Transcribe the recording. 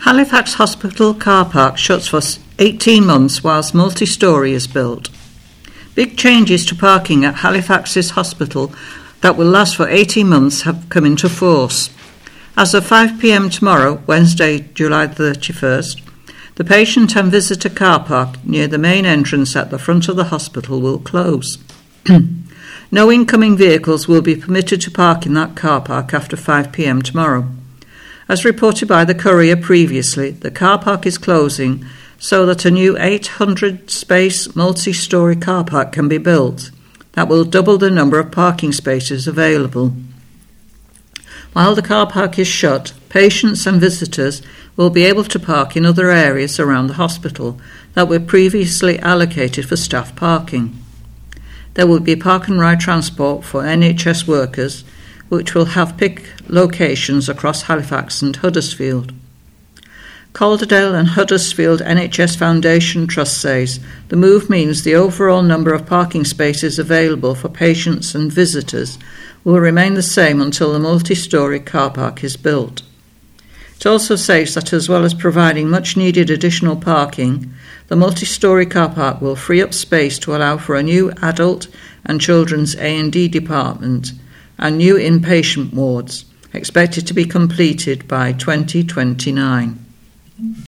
Halifax Hospital car park shuts for 18 months whilst multi-storey is built. Big changes to parking at Halifax's hospital that will last for 18 months have come into force. As of 5 p.m. tomorrow, Wednesday, July 31st, the patient and visitor car park near the main entrance at the front of the hospital will close. No incoming vehicles will be permitted to park in that car park after 5 p.m. tomorrow. As reported by the Courier previously, the car park is closing so that a new 800-space multi-storey car park can be built. That will double the number of parking spaces available. While the car park is shut, patients and visitors will be able to park in other areas around the hospital that were previously allocated for staff parking. There will be park and ride transport for NHS workers, which will have pick locations across Halifax and Huddersfield. Calderdale and Huddersfield NHS Foundation Trust says the move means the overall number of parking spaces available for patients and visitors will remain the same until the multi-storey car park is built. It also says that as well as providing much-needed additional parking, the multi-storey car park will free up space to allow for a new adult and children's A&D department and new inpatient wards, expected to be completed by 2029.